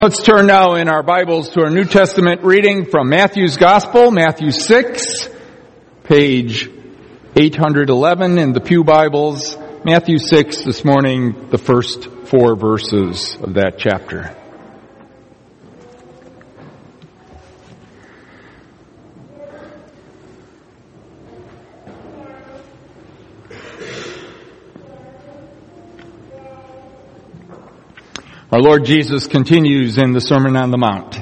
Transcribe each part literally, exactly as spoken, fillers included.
Let's turn now in our Bibles to our New Testament reading from Matthew's Gospel, Matthew six, page eight eleven in the Pew Bibles. Matthew six this morning, the first four verses of that chapter. Our Lord Jesus continues in the Sermon on the Mount.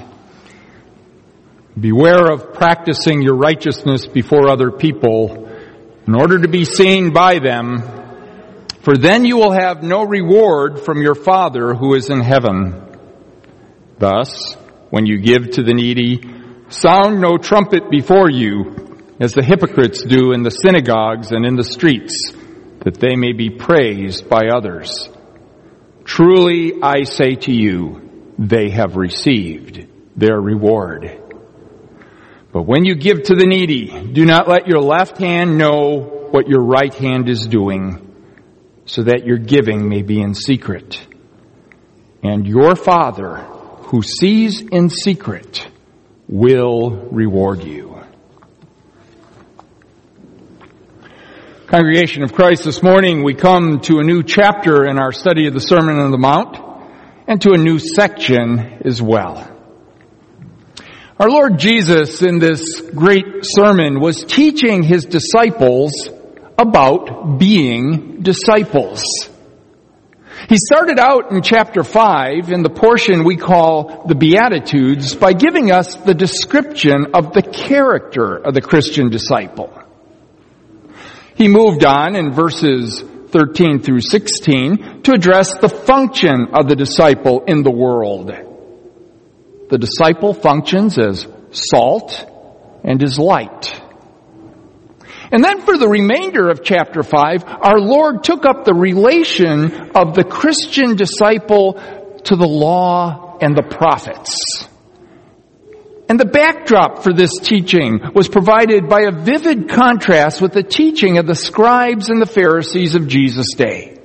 Beware of practicing your righteousness before other people in order to be seen by them, for then you will have no reward from your Father who is in heaven. Thus, when you give to the needy, sound no trumpet before you, as the hypocrites do in the synagogues and in the streets, that they may be praised by others. Truly, I say to you, they have received their reward. But when you give to the needy, do not let your left hand know what your right hand is doing, so that your giving may be in secret. And your Father, who sees in secret, will reward you. Congregation of Christ, this morning we come to a new chapter in our study of the Sermon on the Mount, and to a new section as well. Our Lord Jesus, in this great sermon, was teaching his disciples about being disciples. He started out in chapter five, in the portion we call the Beatitudes, by giving us the description of the character of the Christian disciple. He moved on in verses thirteen through sixteen to address the function of the disciple in the world. The disciple functions as salt and as light. And then for the remainder of chapter five, our Lord took up the relation of the Christian disciple to the law and the prophets. And the backdrop for this teaching was provided by a vivid contrast with the teaching of the scribes and the Pharisees of Jesus' day.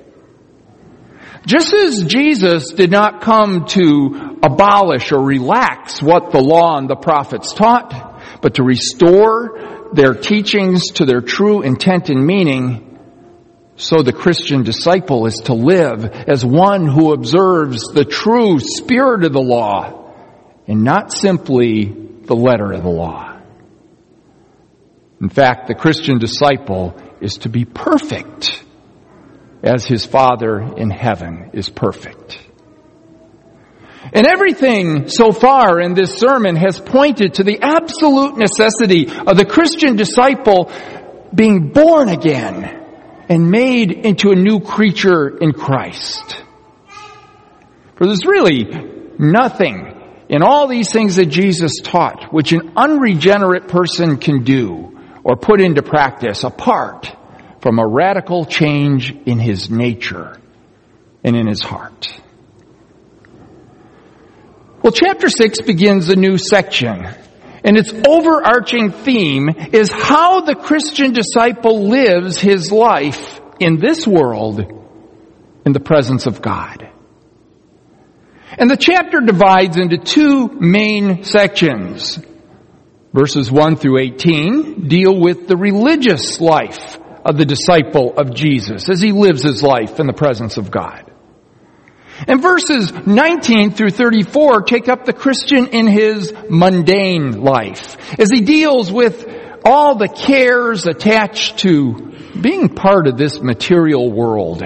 Just as Jesus did not come to abolish or relax what the law and the prophets taught, but to restore their teachings to their true intent and meaning, so the Christian disciple is to live as one who observes the true spirit of the law, and not simply the letter of the law. In fact, the Christian disciple is to be perfect, as his Father in heaven is perfect. And everything so far in this sermon has pointed to the absolute necessity of the Christian disciple being born again and made into a new creature in Christ. For there's really nothing in all these things that Jesus taught which an unregenerate person can do or put into practice apart from a radical change in his nature and in his heart. Well, chapter six begins a new section, and its overarching theme is how the Christian disciple lives his life in this world in the presence of God. And the chapter divides into two main sections. Verses one through eighteen deal with the religious life of the disciple of Jesus as he lives his life in the presence of God. And verses nineteen through thirty-four take up the Christian in his mundane life as he deals with all the cares attached to being part of this material world.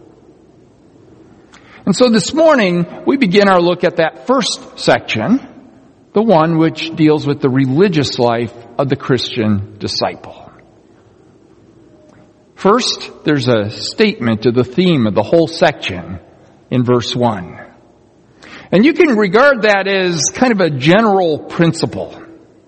And so this morning, we begin our look at that first section, the one which deals with the religious life of the Christian disciple. First, there's a statement of the theme of the whole section in verse one. And you can regard that as kind of a general principle.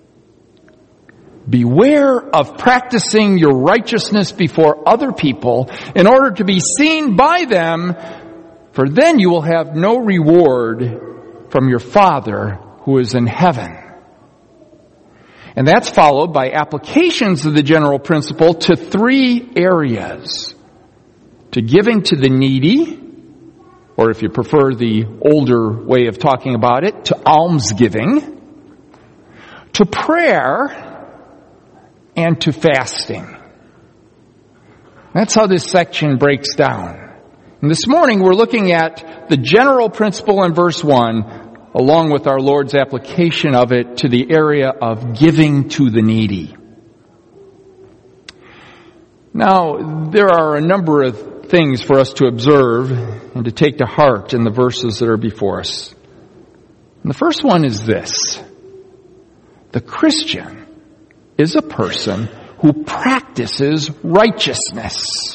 Beware of practicing your righteousness before other people in order to be seen by them, for then you will have no reward from your Father who is in heaven. And that's followed by applications of the general principle to three areas: to giving to the needy, or if you prefer the older way of talking about it, to almsgiving, to prayer, and to fasting. That's how this section breaks down. And this morning we're looking at the general principle in verse one, along with our Lord's application of it to the area of giving to the needy. Now, there are a number of things for us to observe and to take to heart in the verses that are before us. And the first one is this: the Christian is a person who practices righteousness.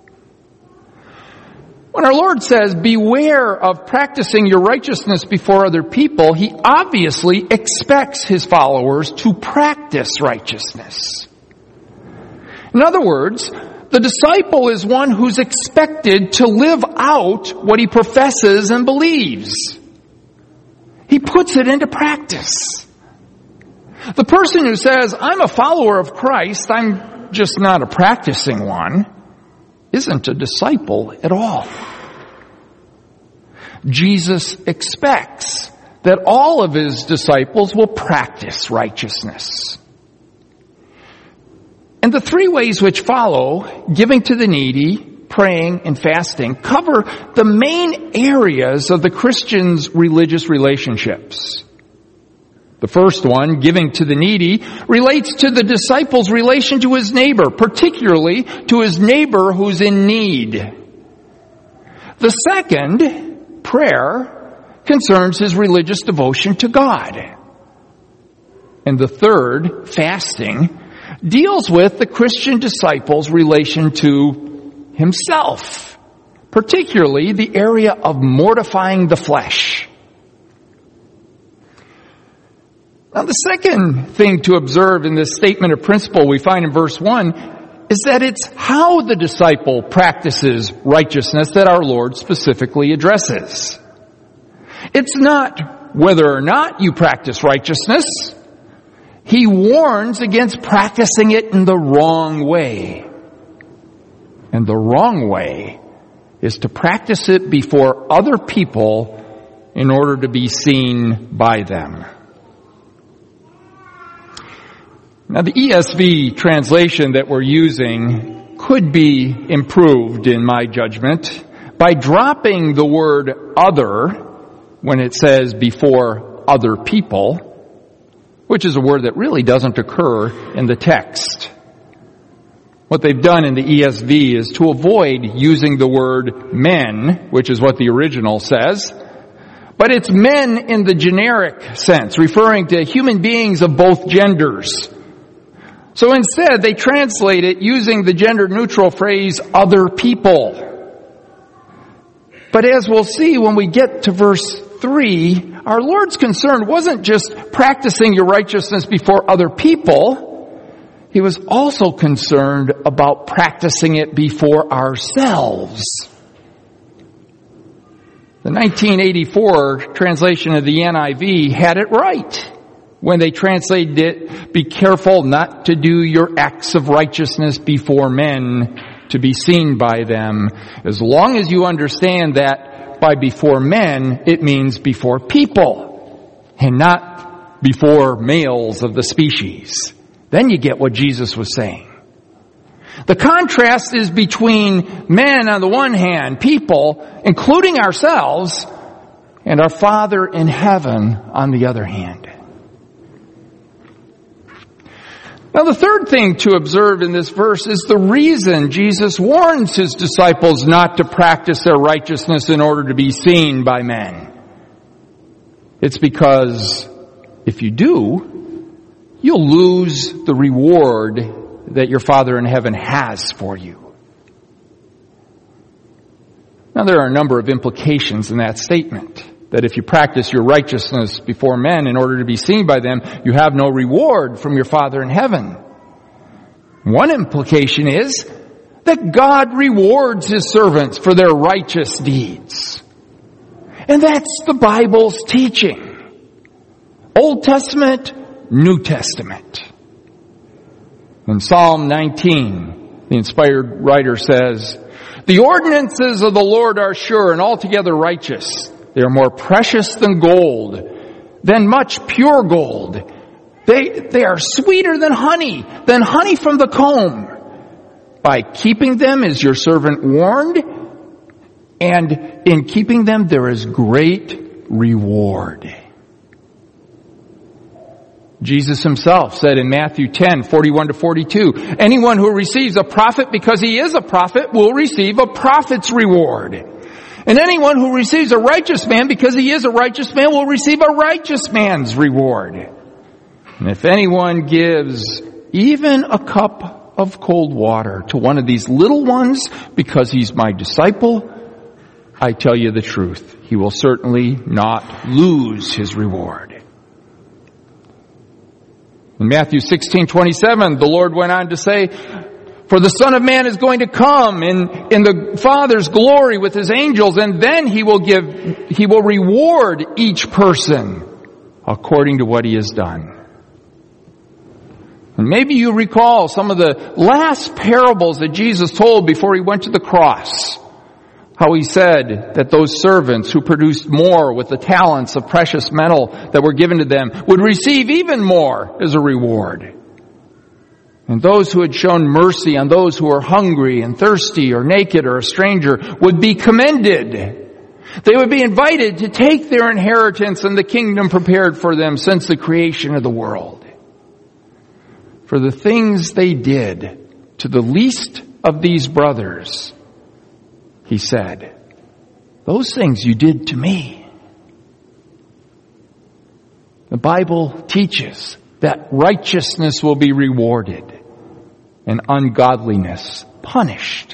When our Lord says, beware of practicing your righteousness before other people, He obviously expects His followers to practice righteousness. In other words, the disciple is one who's expected to live out what he professes and believes. He puts it into practice. The person who says, I'm a follower of Christ, I'm just not a practicing one, isn't a disciple at all. Jesus expects that all of His disciples will practice righteousness. And the three ways which follow, giving to the needy, praying, and fasting, cover the main areas of the Christian's religious relationships. The first one, giving to the needy, relates to the disciple's relation to his neighbor, particularly to his neighbor who's in need. The second, prayer, concerns his religious devotion to God. And the third, fasting, deals with the Christian disciple's relation to himself, particularly the area of mortifying the flesh. Now, the second thing to observe in this statement of principle we find in verse one is that it's how the disciple practices righteousness that our Lord specifically addresses. It's not whether or not you practice righteousness. He warns against practicing it in the wrong way. And the wrong way is to practice it before other people in order to be seen by them. Now, the E S V translation that we're using could be improved, in my judgment, by dropping the word other when it says before other people, which is a word that really doesn't occur in the text. What they've done in the E S V is to avoid using the word men, which is what the original says, but it's men in the generic sense, referring to human beings of both genders. So instead, they translate it using the gender-neutral phrase, other people. But as we'll see when we get to verse three, our Lord's concern wasn't just practicing your righteousness before other people. He was also concerned about practicing it before ourselves. The nineteen eighty-four translation of the N I V had it right when they translated it, be careful not to do your acts of righteousness before men to be seen by them. As long as you understand that by before men, it means before people and not before males of the species. Then you get what Jesus was saying. The contrast is between men on the one hand, people, including ourselves, and our Father in heaven on the other hand. Now, the third thing to observe in this verse is the reason Jesus warns His disciples not to practice their righteousness in order to be seen by men. It's because if you do, you'll lose the reward that your Father in heaven has for you. Now, there are a number of implications in that statement. That if you practice your righteousness before men in order to be seen by them, you have no reward from your Father in heaven. One implication is that God rewards His servants for their righteous deeds. And that's the Bible's teaching. Old Testament, New Testament. In Psalm nineteen, the inspired writer says, The ordinances of the Lord are sure and altogether righteous. They are more precious than gold, than much pure gold. They, they are sweeter than honey, than honey from the comb. By keeping them is your servant warned, and in keeping them there is great reward. Jesus himself said in Matthew ten, forty-one to forty-two, anyone who receives a prophet because he is a prophet will receive a prophet's reward. And anyone who receives a righteous man because he is a righteous man will receive a righteous man's reward. And if anyone gives even a cup of cold water to one of these little ones because he's my disciple, I tell you the truth, he will certainly not lose his reward. In Matthew sixteen twenty-seven, the Lord went on to say, for the Son of Man is going to come in, in the Father's glory with his angels, and then he will give, he will reward each person according to what he has done. And maybe you recall some of the last parables that Jesus told before he went to the cross. How he said that those servants who produced more with the talents of precious metal that were given to them would receive even more as a reward. And those who had shown mercy on those who were hungry and thirsty or naked or a stranger would be commended. They would be invited to take their inheritance in the kingdom prepared for them since the creation of the world. For the things they did to the least of these brothers, he said, those things you did to me. The Bible teaches that righteousness will be rewarded and ungodliness punished.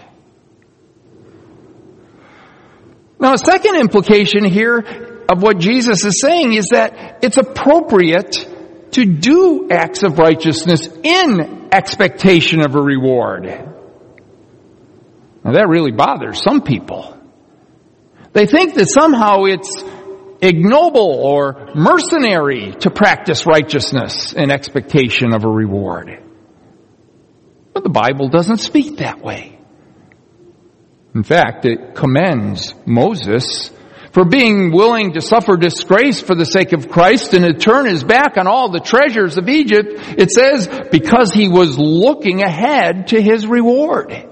Now, a second implication here of what Jesus is saying is that it's appropriate to do acts of righteousness in expectation of a reward. Now that really bothers some people. They think that somehow it's ignoble or mercenary to practice righteousness in expectation of a reward. But the Bible doesn't speak that way. In fact, it commends Moses for being willing to suffer disgrace for the sake of Christ and to turn his back on all the treasures of Egypt. It says, because he was looking ahead to his reward.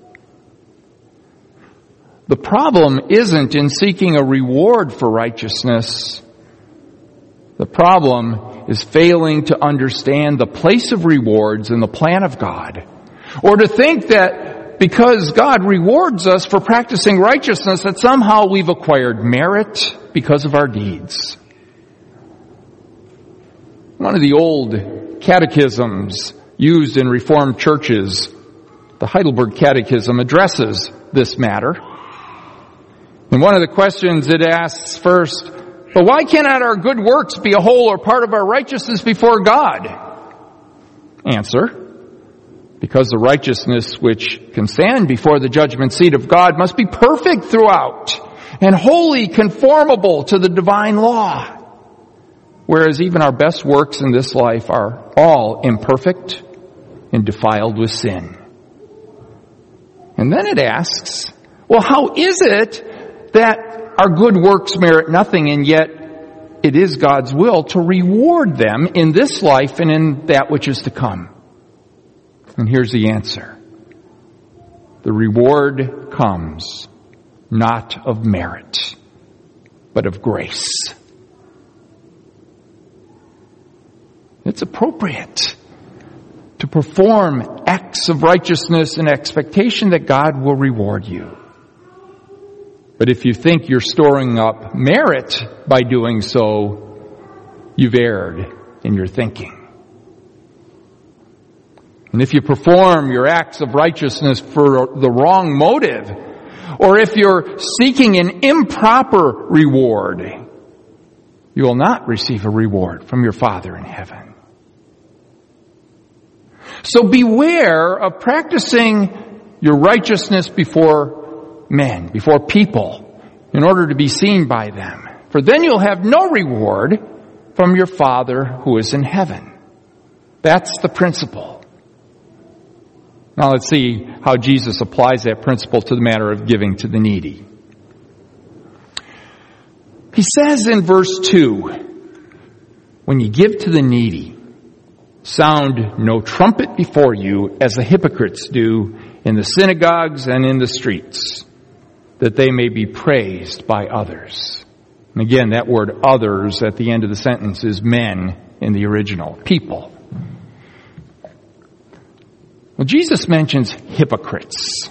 The problem isn't in seeking a reward for righteousness. The problem is failing to understand the place of rewards in the plan of God, or to think that because God rewards us for practicing righteousness, that somehow we've acquired merit because of our deeds. One of the old catechisms used in Reformed churches, the Heidelberg Catechism, addresses this matter. And one of the questions it asks first, but why cannot our good works be a whole or part of our righteousness before God? Answer, because the righteousness which can stand before the judgment seat of God must be perfect throughout and wholly conformable to the divine law. Whereas even our best works in this life are all imperfect and defiled with sin. And then it asks, well, how is it that our good works merit nothing, and yet it is God's will to reward them in this life and in that which is to come? And here's the answer. The reward comes not of merit, but of grace. It's appropriate to perform acts of righteousness in expectation that God will reward you. But if you think you're storing up merit by doing so, you've erred in your thinking. And if you perform your acts of righteousness for the wrong motive, or if you're seeking an improper reward, you will not receive a reward from your Father in heaven. So beware of practicing your righteousness before men, before people, in order to be seen by them. For then you'll have no reward from your Father who is in heaven. That's the principle. Now let's see how Jesus applies that principle to the matter of giving to the needy. He says in verse two, when you give to the needy, sound no trumpet before you as the hypocrites do in the synagogues and in the streets, that they may be praised by others. And again, that word others at the end of the sentence is men in the original, people. Well, Jesus mentions hypocrites.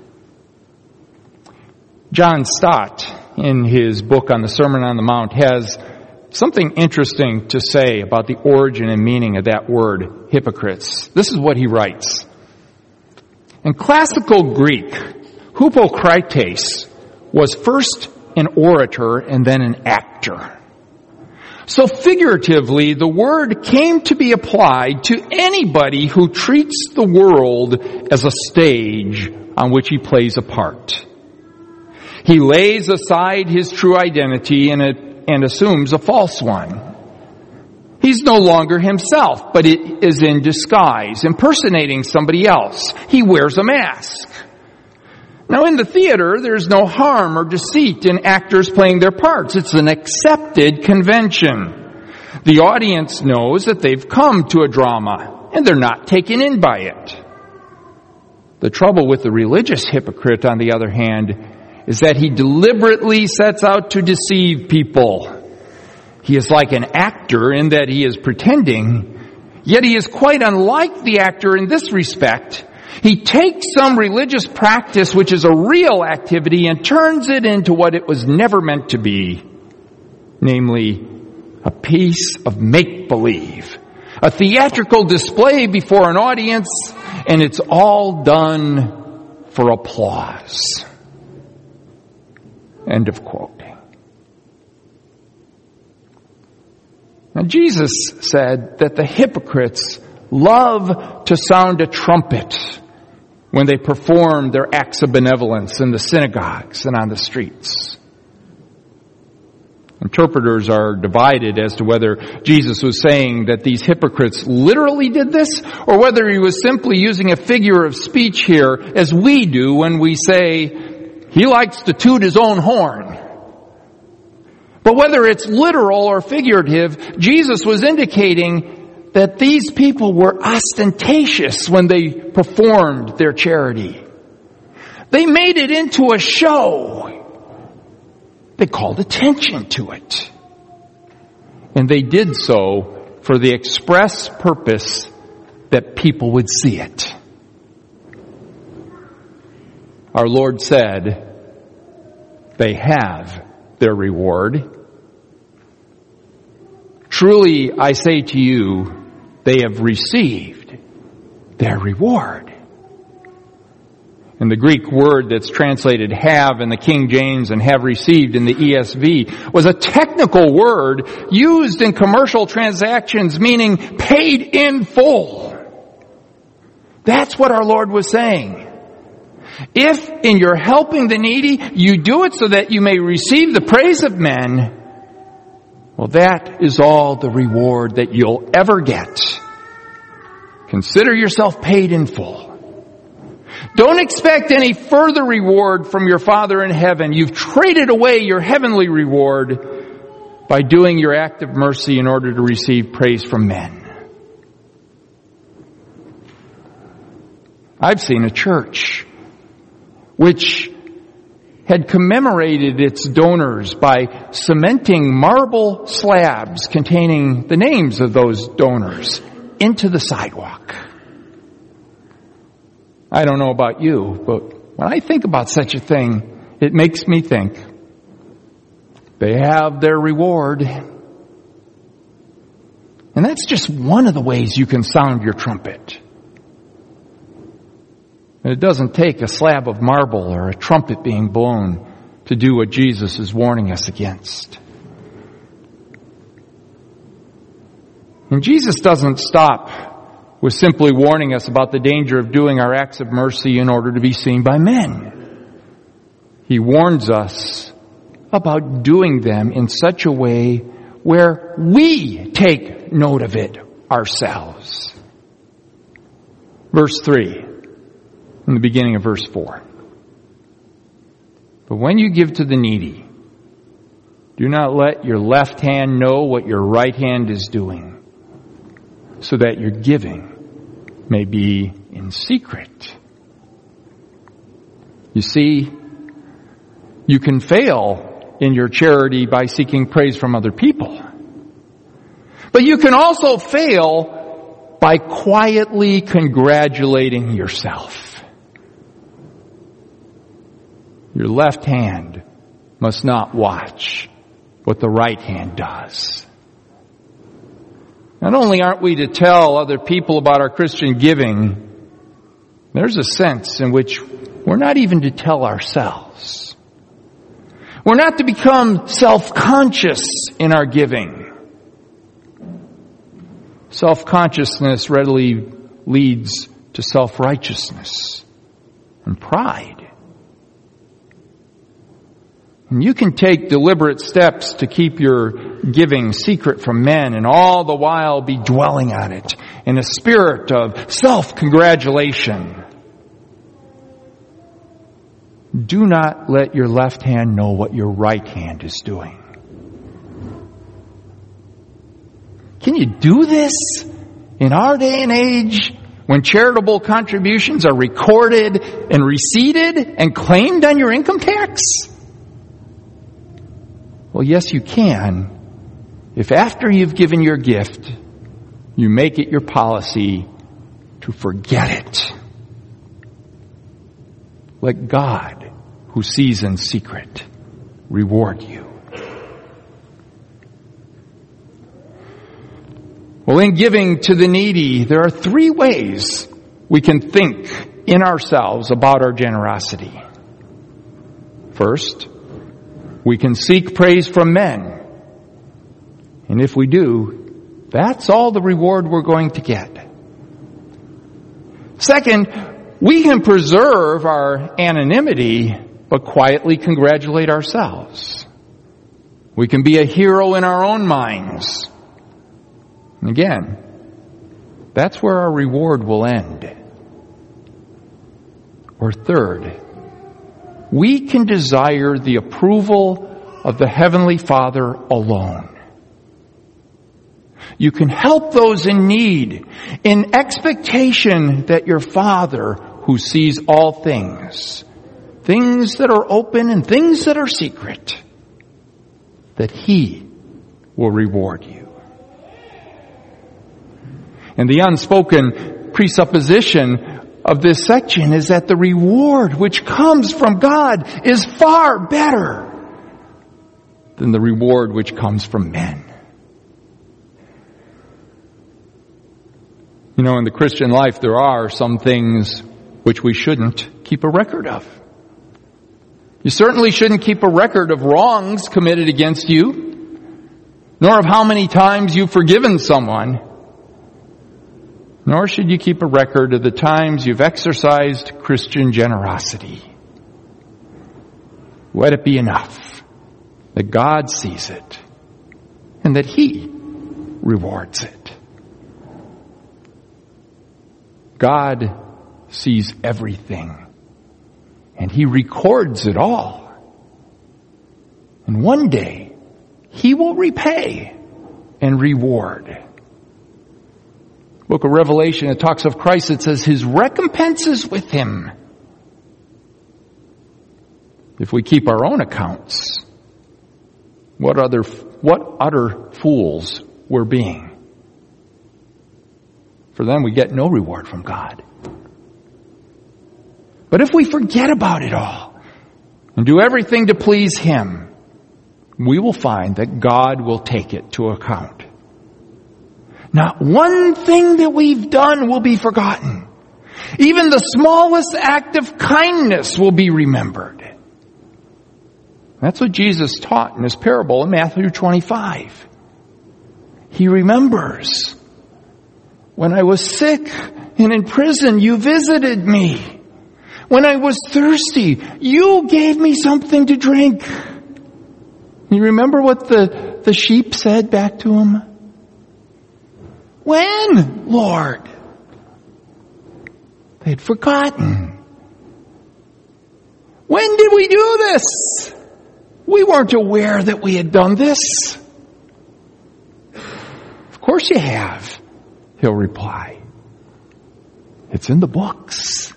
John Stott, in his book on the Sermon on the Mount, has something interesting to say about the origin and meaning of that word, hypocrites. This is what he writes. In classical Greek, hypokrites was first an orator and then an actor. So figuratively, the word came to be applied to anybody who treats the world as a stage on which he plays a part. He lays aside his true identity and, it, and assumes a false one. He's no longer himself, but it is in disguise, impersonating somebody else. He wears a mask. Now in the theater, there's no harm or deceit in actors playing their parts. It's an accepted convention. The audience knows that they've come to a drama, and they're not taken in by it. The trouble with the religious hypocrite, on the other hand, is that he deliberately sets out to deceive people. He is like an actor in that he is pretending, yet he is quite unlike the actor in this respect. He takes some religious practice, which is a real activity, and turns it into what it was never meant to be, namely a piece of make-believe, a theatrical display before an audience, and it's all done for applause. End of quote. Now Jesus said that the hypocrites love to sound a trumpet when they perform their acts of benevolence in the synagogues and on the streets. Interpreters are divided as to whether Jesus was saying that these hypocrites literally did this, or whether he was simply using a figure of speech here, as we do when we say, he likes to toot his own horn. But whether it's literal or figurative, Jesus was indicating that these people were ostentatious when they performed their charity. They made it into a show. They called attention to it. And they did so for the express purpose that people would see it. Our Lord said, they have their reward. Truly, I say to you, they have received their reward. And the Greek word that's translated have in the King James and have received in the E S V was a technical word used in commercial transactions, meaning paid in full. That's what our Lord was saying. If in your helping the needy, you do it so that you may receive the praise of men, well, that is all the reward that you'll ever get. Consider yourself paid in full. Don't expect any further reward from your Father in heaven. You've traded away your heavenly reward by doing your act of mercy in order to receive praise from men. I've seen a church which had commemorated its donors by cementing marble slabs containing the names of those donors into the sidewalk. I don't know about you, but when I think about such a thing, it makes me think they have their reward. And that's just one of the ways you can sound your trumpet. And it doesn't take a slab of marble or a trumpet being blown to do what Jesus is warning us against. And Jesus doesn't stop with simply warning us about the danger of doing our acts of mercy in order to be seen by men. He warns us about doing them in such a way where we take note of it ourselves. Verse three. in the beginning of verse four. But when you give to the needy, do not let your left hand know what your right hand is doing, so that your giving may be in secret. You see, you can fail in your charity by seeking praise from other people. But you can also fail by quietly congratulating yourself. Your left hand must not watch what the right hand does. Not only aren't we to tell other people about our Christian giving, there's a sense in which we're not even to tell ourselves. We're not to become self-conscious in our giving. Self-consciousness readily leads to self-righteousness and pride. And you can take deliberate steps to keep your giving secret from men and all the while be dwelling on it in a spirit of self-congratulation. Do not let your left hand know what your right hand is doing. Can you do this in our day and age when charitable contributions are recorded and receipted and claimed on your income tax? Well, yes, you can, if after you've given your gift, you make it your policy to forget it. Let God, who sees in secret, reward you. Well, in giving to the needy, there are three ways we can think in ourselves about our generosity. First, we can seek praise from men. And if we do, that's all the reward we're going to get. Second, we can preserve our anonymity, but quietly congratulate ourselves. We can be a hero in our own minds. And again, that's where our reward will end. Or third, we can desire the approval of the Heavenly Father alone. You can help those in need in expectation that your Father, who sees all things, things that are open and things that are secret, that He will reward you. And the unspoken presupposition of this section is that the reward which comes from God is far better than the reward which comes from men. You know, in the Christian life, there are some things which we shouldn't keep a record of. You certainly shouldn't keep a record of wrongs committed against you, nor of how many times you've forgiven someone. Nor should you keep a record of the times you've exercised Christian generosity. Let it be enough that God sees it and that He rewards it. God sees everything and He records it all. And one day He will repay and reward. Book of Revelation, it talks of Christ. It says His recompense is with Him. If we keep our own accounts, what other, what utter fools we're being. For then we get no reward from God. But if we forget about it all and do everything to please Him, we will find that God will take it to account. Not one thing that we've done will be forgotten. Even the smallest act of kindness will be remembered. That's what Jesus taught in His parable in Matthew twenty-five. He remembers, when I was sick and in prison, you visited me. When I was thirsty, you gave me something to drink. You remember what the, the sheep said back to Him? When, Lord? They had forgotten When did we do this? We weren't aware that we had done this. Of course you have, he'll reply. It's in the books.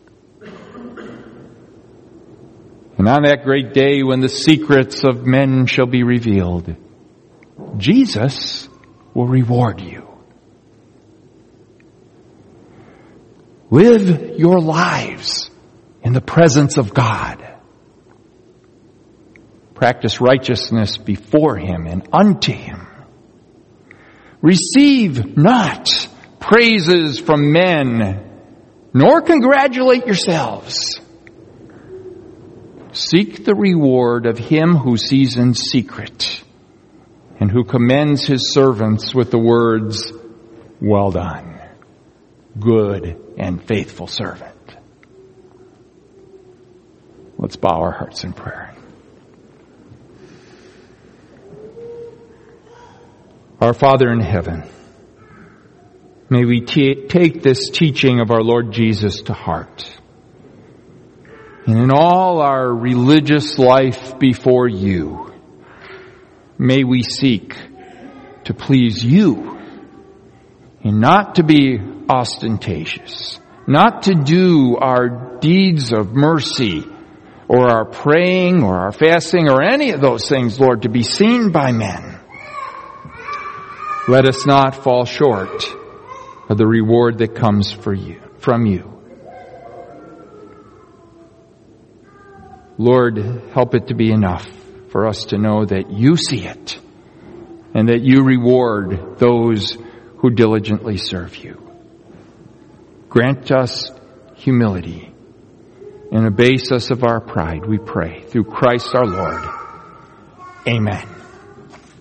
And on that great day when the secrets of men shall be revealed, Jesus will reward you. Live your lives in the presence of God. Practice righteousness before Him and unto Him. Receive not praises from men, nor congratulate yourselves. Seek the reward of Him who sees in secret and who commends His servants with the words, well done, good and faithful servant. Let's bow our hearts in prayer. Our Father in heaven, may we t- take this teaching of our Lord Jesus to heart. And in all our religious life before you, may we seek to please you and not to be ostentatious, not to do our deeds of mercy or our praying or our fasting or any of those things, Lord, to be seen by men. Let us not fall short of the reward that comes for you, from you. Lord, help it to be enough for us to know that you see it and that you reward those who diligently serve you. Grant us humility and abase us of our pride, we pray, through Christ our Lord. Amen.